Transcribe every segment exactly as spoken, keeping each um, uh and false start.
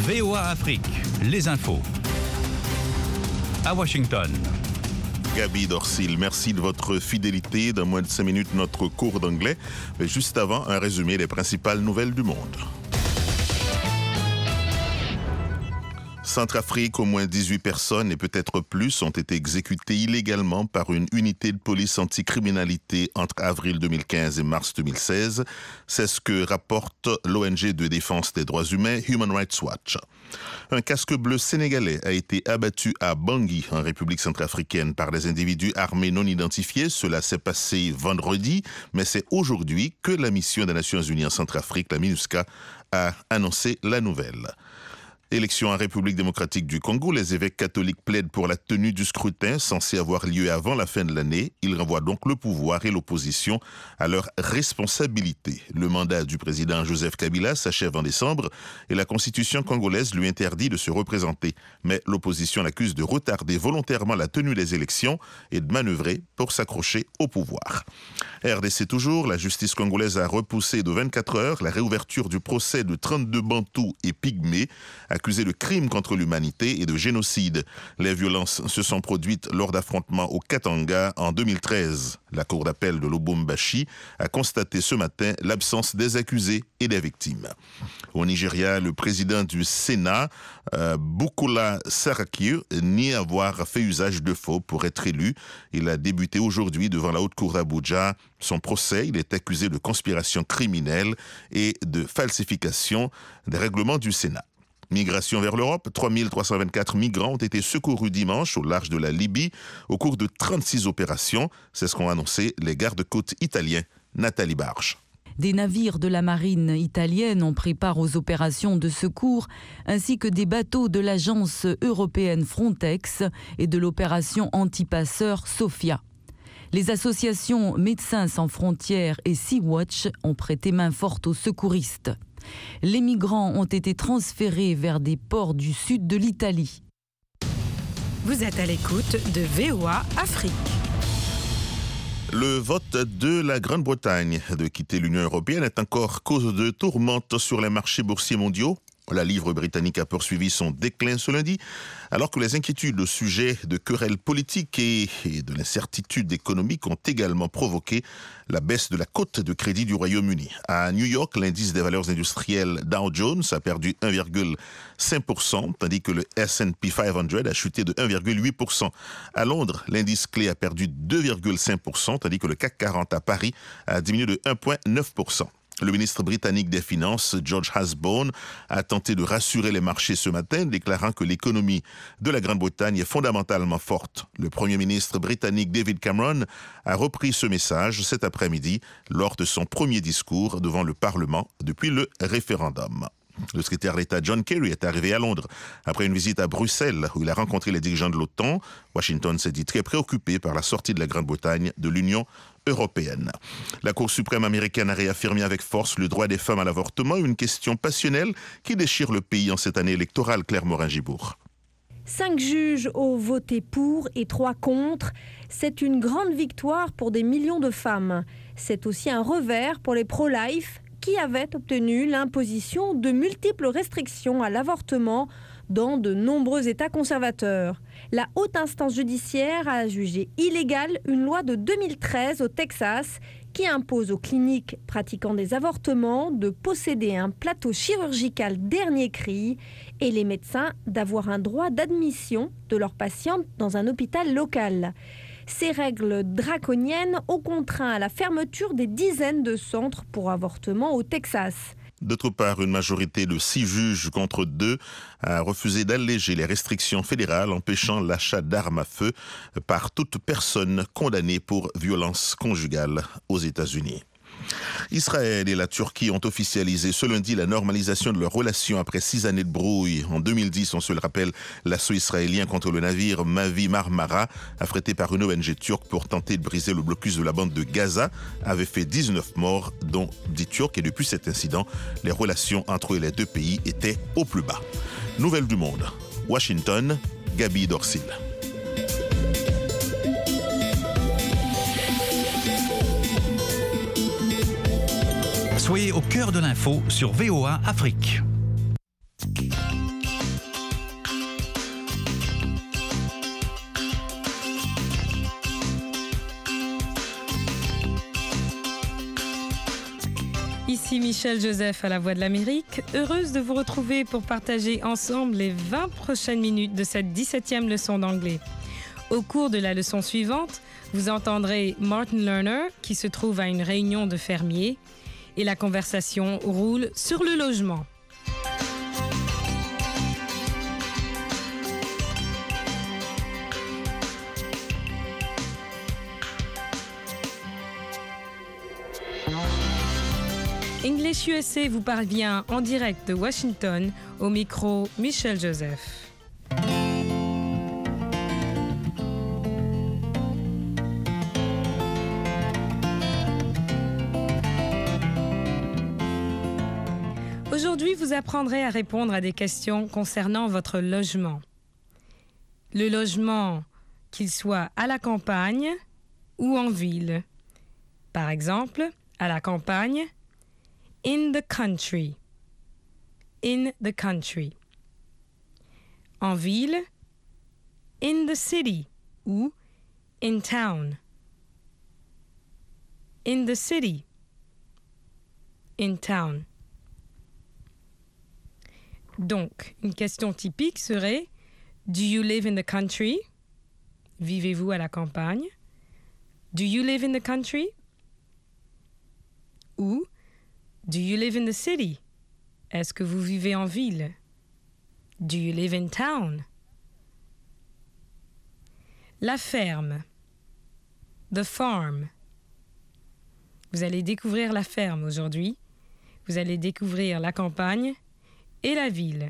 V O A Afrique, les infos. À Washington. Gaby Dorsil, merci de votre fidélité. Dans moins de cinq minutes, notre cours d'anglais. Mais juste avant, un résumé des principales nouvelles du monde. Centrafrique, au moins dix-huit personnes et peut-être plus ont été exécutées illégalement par une unité de police anticriminalité entre avril deux mille quinze et mars deux mille seize. C'est ce que rapporte l'O N G de défense des droits humains Human Rights Watch. Un casque bleu sénégalais a été abattu à Bangui, en République centrafricaine, par des individus armés non identifiés. Cela s'est passé vendredi, mais c'est aujourd'hui que la mission des Nations Unies en Centrafrique, la MINUSCA, a annoncé la nouvelle. Élection en République démocratique du Congo, les évêques catholiques plaident pour la tenue du scrutin censé avoir lieu avant la fin de l'année. Ils renvoient donc le pouvoir et l'opposition à leur responsabilité. Le mandat du président Joseph Kabila s'achève en décembre et la constitution congolaise lui interdit de se représenter. Mais l'opposition l'accuse de retarder volontairement la tenue des élections et de manœuvrer pour s'accrocher au pouvoir. R D C toujours, la justice congolaise a repoussé de vingt-quatre heures la réouverture du procès de trente-deux Bantous et Pygmées accusés de crimes contre l'humanité et de génocide. Les violences se sont produites lors d'affrontements au Katanga en deux mille treize. La cour d'appel de Lubumbashi a constaté ce matin l'absence des accusés et des victimes. Au Nigeria, le président du Sénat, euh, Bukola Saraki, nie avoir fait usage de faux pour être élu. Il a débuté aujourd'hui devant la haute cour d'Abuja son procès. Il est accusé de conspiration criminelle et de falsification des règlements du Sénat. Migration vers l'Europe, trois mille trois cent vingt-quatre migrants ont été secourus dimanche au large de la Libye au cours de trente-six opérations. C'est ce qu'ont annoncé les gardes-côtes italiens. Nathalie Barge. Des navires de la marine italienne ont pris part aux opérations de secours, ainsi que des bateaux de l'agence européenne Frontex et de l'opération anti-passeurs Sophia. Les associations Médecins sans frontières et Sea-Watch ont prêté main forte aux secouristes. Les migrants ont été transférés vers des ports du sud de l'Italie. Vous êtes à l'écoute de V O A Afrique. Le vote de la Grande-Bretagne de quitter l'Union européenne est encore cause de tourmente sur les marchés boursiers mondiaux. La livre britannique a poursuivi son déclin ce lundi, alors que les inquiétudes au sujet de querelles politiques et de l'incertitude économique ont également provoqué la baisse de la cote de crédit du Royaume-Uni. À New York, l'indice des valeurs industrielles Dow Jones a perdu un virgule cinq pour cent, tandis que le S and P cinq cents a chuté de un virgule huit pour cent. À Londres, l'indice clé a perdu deux virgule cinq pour cent, tandis que le C A C quarante à Paris a diminué de un virgule neuf pour cent. Le ministre britannique des Finances, George Osborne, a tenté de rassurer les marchés ce matin, déclarant que l'économie de la Grande-Bretagne est fondamentalement forte. Le Premier ministre britannique David Cameron a repris ce message cet après-midi lors de son premier discours devant le Parlement depuis le référendum. Le secrétaire d'État John Kerry est arrivé à Londres après une visite à Bruxelles où il a rencontré les dirigeants de l'OTAN. Washington s'est dit très préoccupé par la sortie de la Grande-Bretagne de l'Union européenne. La Cour suprême américaine a réaffirmé avec force le droit des femmes à l'avortement, une question passionnelle qui déchire le pays en cette année électorale. Claire Morin-Gibourg. Cinq juges ont voté pour et trois contre. C'est une grande victoire pour des millions de femmes. C'est aussi un revers pour les pro-life qui avaient obtenu l'imposition de multiples restrictions à l'avortement dans de nombreux États conservateurs. La haute instance judiciaire a jugé illégale une loi de deux mille treize au Texas qui impose aux cliniques pratiquant des avortements de posséder un plateau chirurgical dernier cri et les médecins d'avoir un droit d'admission de leurs patientes dans un hôpital local. Ces règles draconiennes ont contraint à la fermeture des dizaines de centres pour avortement au Texas. D'autre part, une majorité de six juges contre deux a refusé d'alléger les restrictions fédérales empêchant l'achat d'armes à feu par toute personne condamnée pour violence conjugale aux États-Unis. Israël et la Turquie ont officialisé ce lundi la normalisation de leurs relations après six années de brouille. En deux mille dix, on se le rappelle, l'assaut israélien contre le navire Mavi Marmara, affrété par une O N G turque pour tenter de briser le blocus de la bande de Gaza, avait fait dix-neuf morts, dont dix Turcs. Et depuis cet incident, les relations entre les deux pays étaient au plus bas. Nouvelle du monde. Washington, Gaby Dorsil. Soyez au cœur de l'info sur V O A Afrique. Ici Michel Joseph à la Voix de l'Amérique, heureuse de vous retrouver pour partager ensemble les vingt prochaines minutes de cette dix-septième leçon d'anglais. Au cours de la leçon suivante, vous entendrez Martin Lerner qui se trouve à une réunion de fermiers et la conversation roule sur le logement. English U S A vous parvient en direct de Washington, au micro Michel Joseph. Aujourd'hui, vous apprendrez à répondre à des questions concernant votre logement. Le logement, qu'il soit à la campagne ou en ville. Par exemple, à la campagne, in the country. In the country. En ville, in the city ou in town. In the city. In town. Donc, une question typique serait Do you live in the country? Vivez-vous à la campagne? Do you live in the country? Ou Do you live in the city? Est-ce que vous vivez en ville? Do you live in town? La ferme. The farm. Vous allez découvrir la ferme aujourd'hui. Vous allez découvrir la campagne et la ville.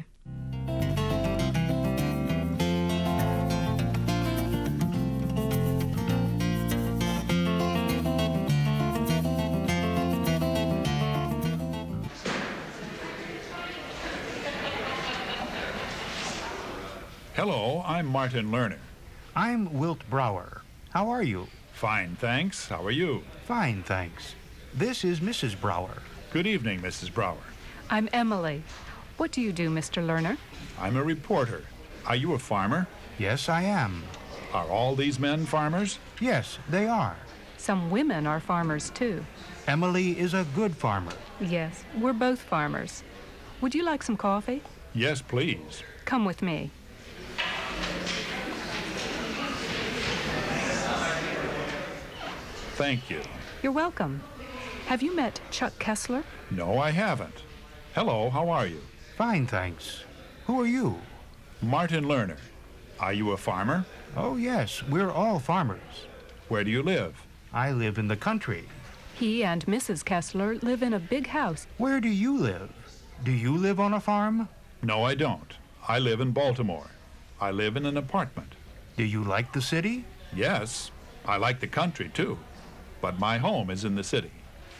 Hello, I'm Martin Lerner. I'm Wilt Brower. How are you? Fine, thanks. How are you? Fine, thanks. This is Missus Brower. Good evening, Missus Brower. I'm Emily. What do you do, Mister Lerner? I'm a reporter. Are you a farmer? Yes, I am. Are all these men farmers? Yes, they are. Some women are farmers, too. Emily is a good farmer. Yes, we're both farmers. Would you like some coffee? Yes, please. Come with me. Thank you. You're welcome. Have you met Chuck Kessler? No, I haven't. Hello, how are you? Fine, thanks. Who are you? Martin Lerner. Are you a farmer? Oh, yes, we're all farmers. Where do you live? I live in the country. He and Missus Kessler live in a big house. Where do you live? Do you live on a farm? No, I don't. I live in Baltimore. I live in an apartment. Do you like the city? Yes, I like the country, too. But my home is in the city.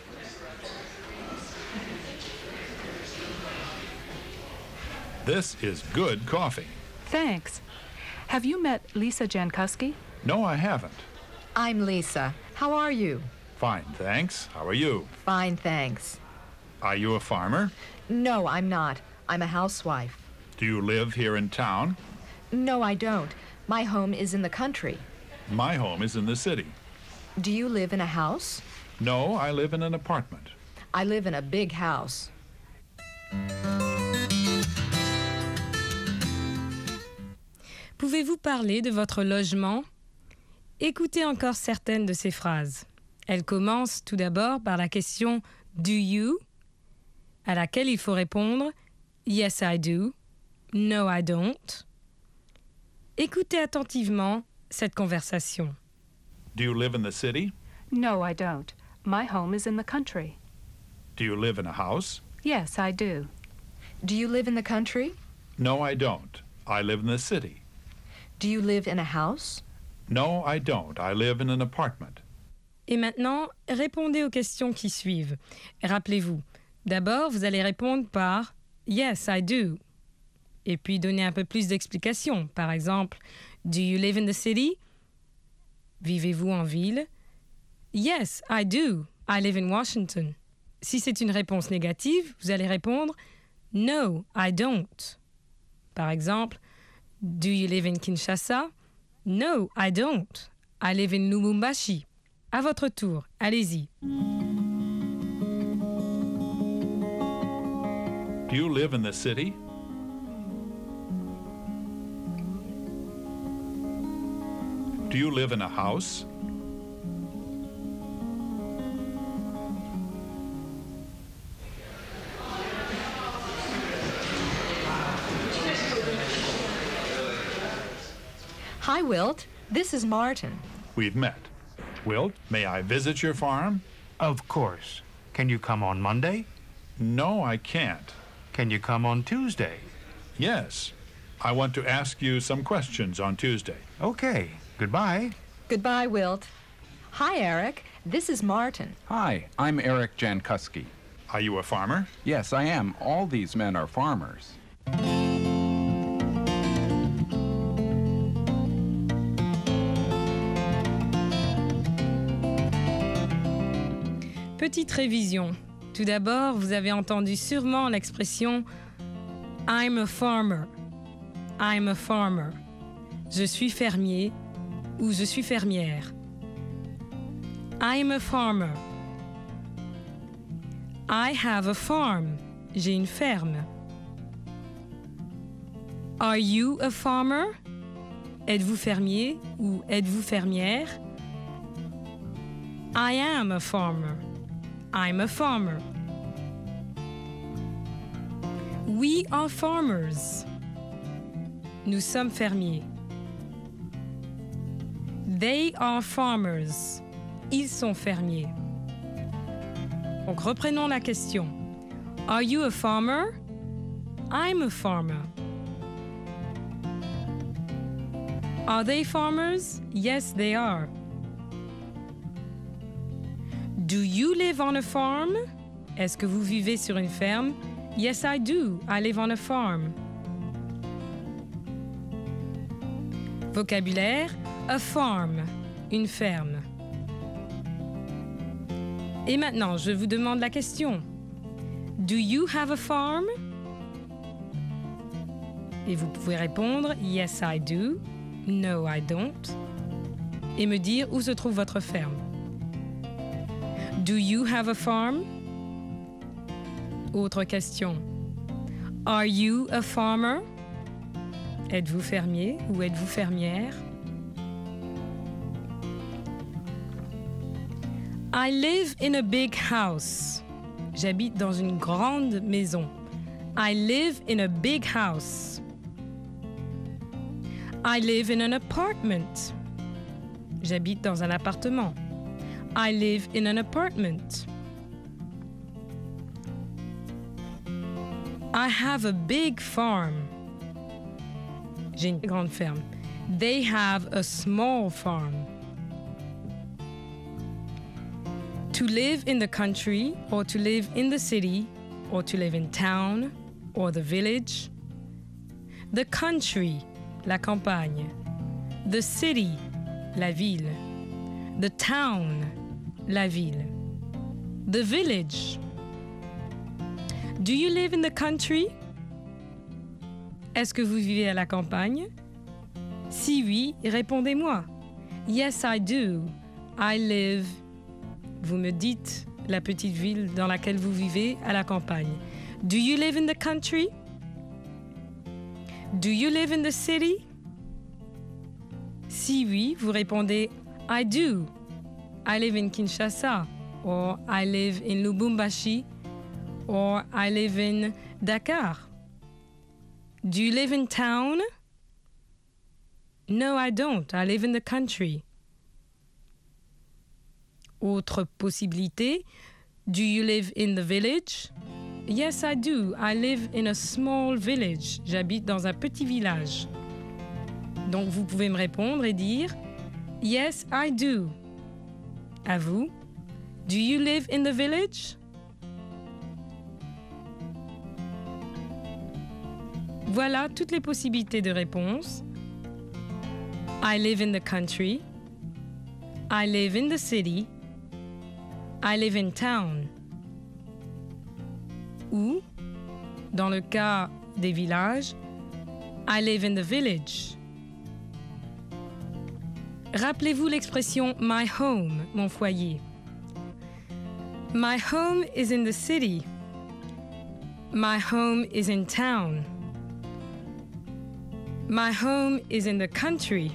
This is good coffee. Thanks. Have you met Lisa Jankowski? No, I haven't. I'm Lisa. How are you? Fine, thanks. How are you? Fine, thanks. Are you a farmer? No, I'm not. I'm a housewife. Do you live here in town? No, I don't. My home is in the country. My home is in the city. Do you live in a house? No, I live in an apartment. I live in a big house. Pouvez-vous parler de votre logement? Écoutez encore certaines de ces phrases. Elles commencent tout d'abord par la question « Do you ?», à laquelle il faut répondre « Yes, I do »,« No, I don't ». Écoutez attentivement cette conversation. Do you live in the city? No, I don't. My home is in the country. Do you live in a house? Yes, I do. Do you live in the country? No, I don't. I live in the city. Do you live in a house? No, I don't. I live in an apartment. Et maintenant, répondez aux questions qui suivent. Rappelez-vous, d'abord, vous allez répondre par « Yes, I do ». Et puis donner un peu plus d'explications. Par exemple, « Do you live in the city ?» Vivez-vous en ville? Yes, I do. I live in Washington. Si c'est une réponse négative, vous allez répondre No, I don't. Par exemple, Do you live in Kinshasa? No, I don't. I live in Lubumbashi. À votre tour, allez-y. Do you live in the city? Do you live in a house? Hi, Wilt. This is Martin. We've met. Wilt, may I visit your farm? Of course. Can you come on Monday? No, I can't. Can you come on Tuesday? Yes. I want to ask you some questions on Tuesday. Okay. Goodbye. Goodbye, Wilt. Hi, Eric. This is Martin. Hi, I'm Eric Jankuski. Are you a farmer? Yes, I am. All these men are farmers. Petite révision. Tout d'abord, vous avez entendu sûrement l'expression I'm a farmer. I'm a farmer. Je suis fermier ou je suis fermière. I'm a farmer. I have a farm. J'ai une ferme. Are you a farmer? Êtes-vous fermier ou êtes-vous fermière? I am a farmer. I'm a farmer. We are farmers. Nous sommes fermiers. They are farmers. Ils sont fermiers. Donc reprenons la question. Are you a farmer? I'm a farmer. Are they farmers? Yes, they are. Do you live on a farm? Est-ce que vous vivez sur une ferme? Yes, I do. I live on a farm. Vocabulaire, a farm, une ferme. Et maintenant, je vous demande la question. Do you have a farm? Et vous pouvez répondre Yes, I do. No, I don't. Et me dire où se trouve votre ferme. Do you have a farm? Autre question. Are you a farmer? Êtes-vous fermier ou êtes-vous fermière? I live in a big house. J'habite dans une grande maison. I live in a big house. I live in an apartment. J'habite dans un appartement. I live in an apartment. I have a big farm. J'ai une grande ferme. They have a small farm. To live in the country, or to live in the city, or to live in town, or the village. The country, la campagne. The city, la ville. The town, la ville. The village. Do you live in the country? Est-ce que vous vivez à la campagne? Si oui, répondez-moi. Yes, I do. I live. Vous me dites la petite ville dans laquelle vous vivez à la campagne. Do you live in the country? Do you live in the city? Si oui, vous répondez I do. I live in Kinshasa, or I live in Lubumbashi, or I live in Dakar. Do you live in town? No, I don't. I live in the country. Autre possibilité. Do you live in the village? Yes, I do. I live in a small village. J'habite dans un petit village. Donc, vous pouvez me répondre et dire Yes, I do. À vous. Do you live in the village? Voilà toutes les possibilités de réponse. I live in the country. I live in the city. I live in town. Ou, dans le cas des villages, I live in the village. Rappelez-vous l'expression my home, mon foyer. My home is in the city. My home is in town. My home is in the country.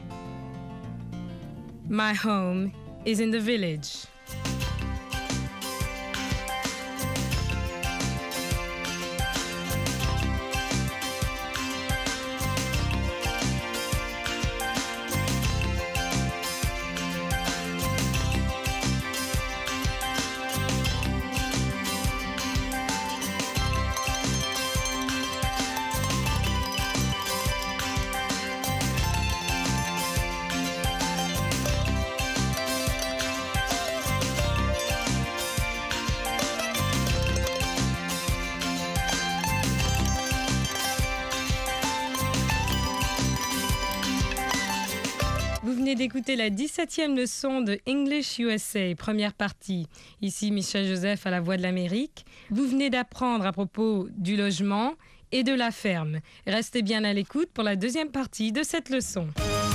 My home is in the village. Vous venez d'écouter la dix-septième leçon de English U S A, première partie. Ici Michel Joseph à la Voix de l'Amérique. Vous venez d'apprendre à propos du logement et de la ferme. Restez bien à l'écoute pour la deuxième partie de cette leçon.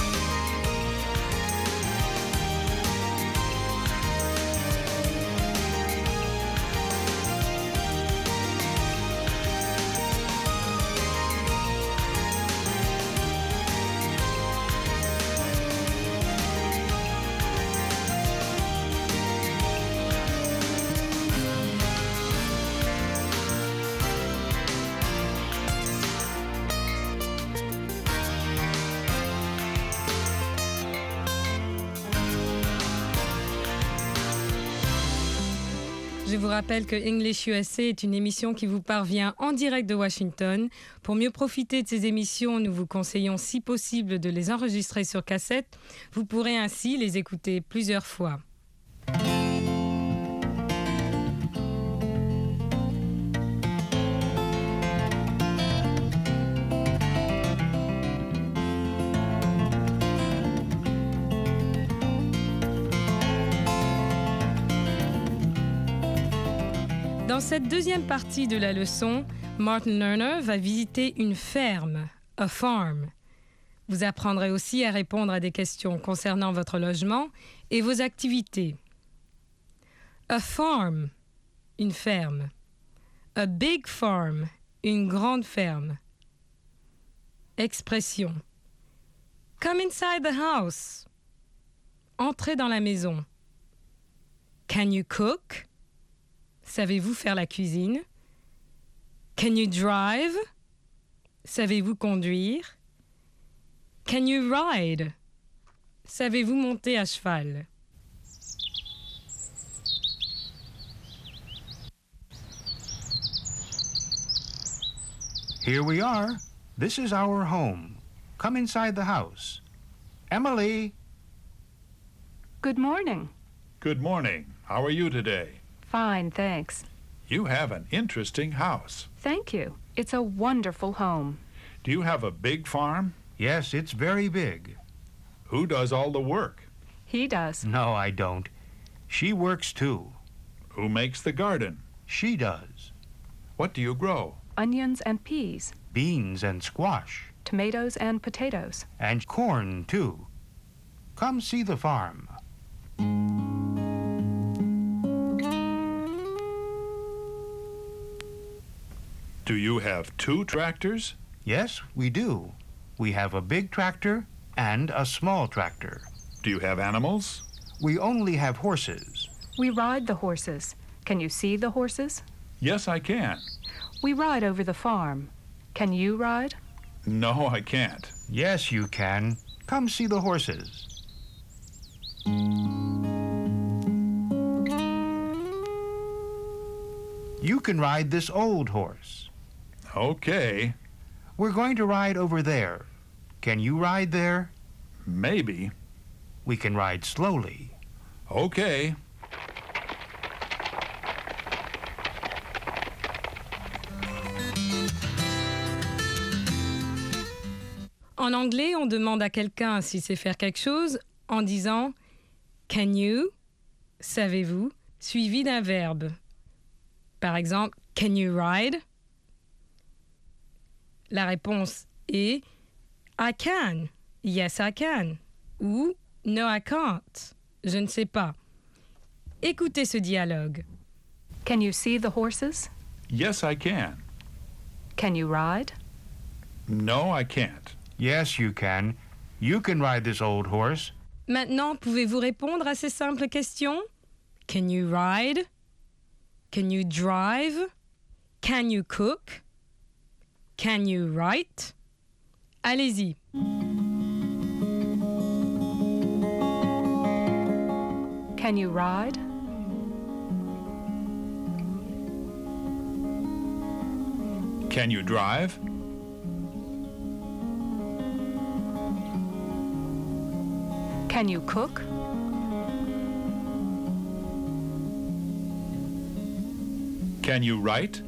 Je vous rappelle que English U S A est une émission qui vous parvient en direct de Washington. Pour mieux profiter de ces émissions, nous vous conseillons si possible de les enregistrer sur cassette. Vous pourrez ainsi les écouter plusieurs fois. Dans cette deuxième partie de la leçon, Martin Lerner va visiter une ferme, a farm. Vous apprendrez aussi à répondre à des questions concernant votre logement et vos activités. A farm, une ferme. A big farm, une grande ferme. Expression. Come inside the house. Entrez dans la maison. Can you cook? Savez-vous faire la cuisine? Can you drive? Savez-vous conduire? Can you ride? Savez-vous monter à cheval? Here we are. This is our home. Come inside the house. Emily. Good morning. Good morning. How are you today? Fine, thanks. You have an interesting house. Thank you. It's a wonderful home. Do you have a big farm? Yes, it's very big. Who does all the work? He does. No, I don't. She works too. Who makes the garden? She does. What do you grow? Onions and peas, Beans and squash. tomatoes and potatoes. And corn too. Come see the farm. Do you have two tractors? Yes, we do. We have a big tractor and a small tractor. Do you have animals? We only have horses. We ride the horses. Can you see the horses? Yes, I can. We ride over the farm. Can you ride? No, I can't. Yes, you can. Come see the horses. You can ride this old horse. Okay. We're going to ride over there. Can you ride there? Maybe. We can ride slowly. Okay. En anglais, on demande à quelqu'un s'il sait faire quelque chose en disant « Can you ?» savez-vous, suivi d'un verbe. Par exemple, « Can you ride ?» La réponse est « I can »,« Yes, I can » ou « No, I can't », je ne sais pas. Écoutez ce dialogue. Can you see the horses? Yes, I can. Can you ride? No, I can't. Yes, you can. You can ride this old horse. Maintenant, pouvez-vous répondre à ces simples questions? Can you ride? Can you drive? Can you cook? Can you write? Allez-y. Can you ride? Can you drive? Can you cook? Can you write?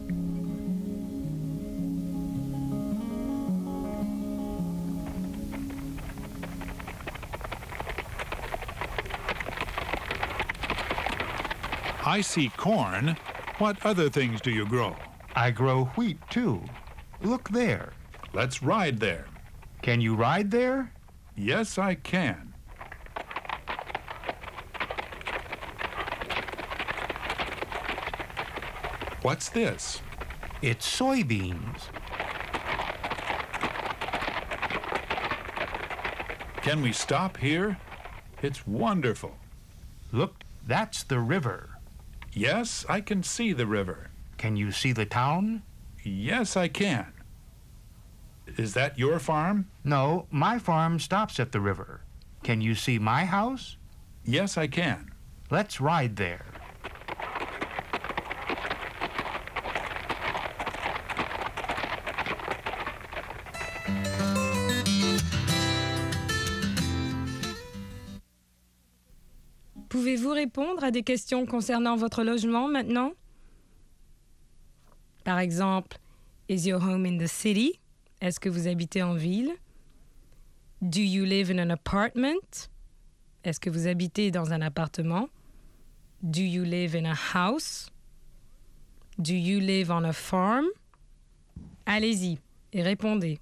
I see corn. What other things do you grow? I grow wheat, too. Look there. Let's ride there. Can you ride there? Yes, I can. What's this? It's soybeans. Can we stop here? It's wonderful. Look, that's the river. Yes, I can see the river. Can you see the town? Yes, I can. Is that your farm? No, my farm stops at the river. Can you see my house? Yes, I can. Let's ride there. Pouvez-vous répondre à des questions concernant votre logement maintenant? Par exemple, is your home in the city? Est-ce que vous habitez en ville? Do you live in an apartment? Est-ce que vous habitez dans un appartement? Do you live in a house? Do you live on a farm? Allez-y et répondez.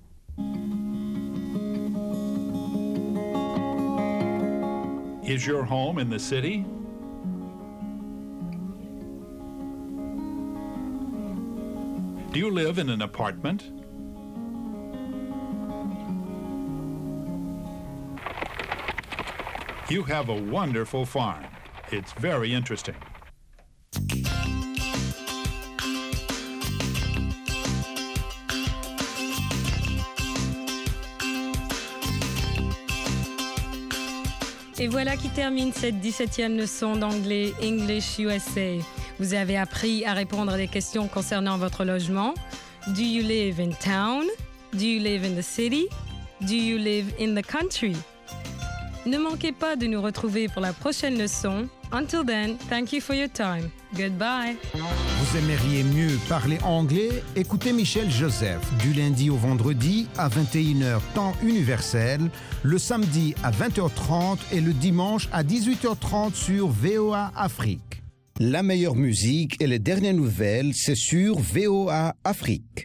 Is your home in the city? Do you live in an apartment? You have a wonderful farm. It's very interesting. Et voilà qui termine cette dix-septième leçon d'anglais English U S A. Vous avez appris à répondre à des questions concernant votre logement. Do you live in town? Do you live in the city? Do you live in the country? Ne manquez pas de nous retrouver pour la prochaine leçon. Until then, thank you for your time. Goodbye. Vous aimeriez mieux parler anglais? Écoutez Michel Joseph du lundi au vendredi à vingt et une heures temps universel, le samedi à vingt heures trente et le dimanche à dix-huit heures trente sur V O A Afrique. La meilleure musique et les dernières nouvelles, c'est sur V O A Afrique.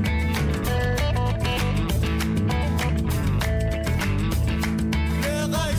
Le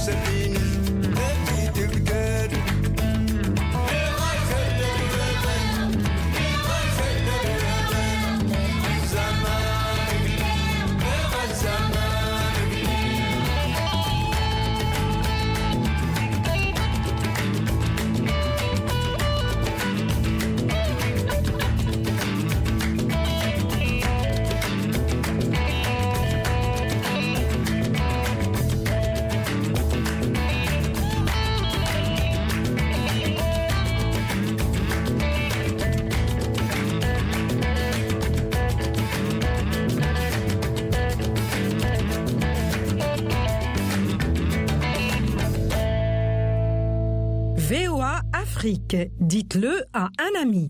V O A Afrique, dites-le à un ami.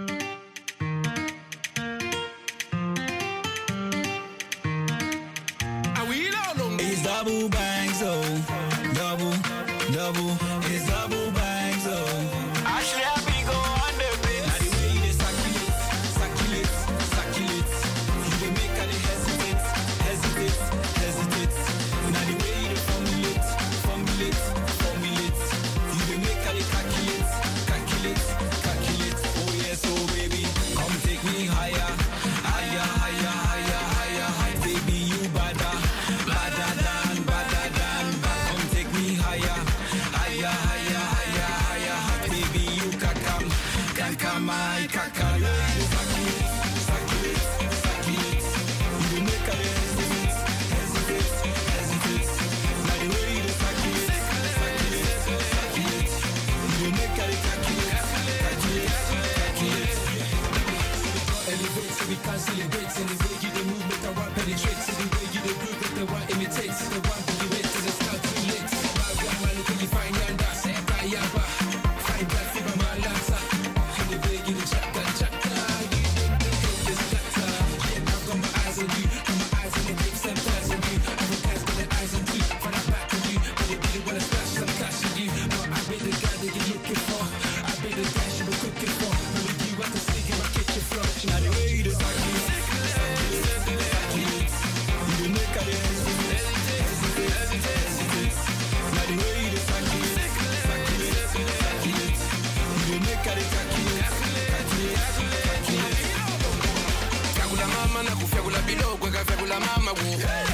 It's double bang, so double, double, it's double bang, so actually happy go on the bit. Now the way they circulate, circulate, circulate, you dey make her dey hesitate, hesitate, hesitate. Now the way they formulate, formulate, formulate, you dey make her dey calculate, calculate, calculate. Oh yes, oh baby, come take me higher, higher, higher, higher, higher, higher. Baby, you bada, bada than, bada than, bada. Come take me higher, higher, higher, higher, higher. Baby, you kakam, kakam, I kakam. You calculate, calculate, calculate. You dey make her dey hesitate, hesitate, hesitate. Now the way you dey calculate, calculate, calculate. You dey make her dey calculate, calculate, calculate. Elevate, so we can't celebrate. And the way you dey move, make her want penetrate. So the way you dey groove, make the one imitate. So the one that you wait till it's not too late. Bad girl, man, look at you find yanda, say kayaba. Fine girl, fever my lancer. And the way you dey chaka, chaka. You make the haters scatter. Yeah, I've got my eyes on you. Got my eyes on the big same eyes on you. Africans got their eyes on you. For that back on you. But they really wanna splash some cash on you. But I be the guy that you're looking for. I be the guy you were cooking for. But with you, I can sing in my kitchen floor. Now the way you dey circulate, circulate, circulate. You dey make her dey hesitate, hesitate, hesitate. Now the way you dey circulate, circulate, circulate. You dey make her dey calculate, calculate, calculate. Fyagula mama na kufyagula bilo kweka fyagula mama wo.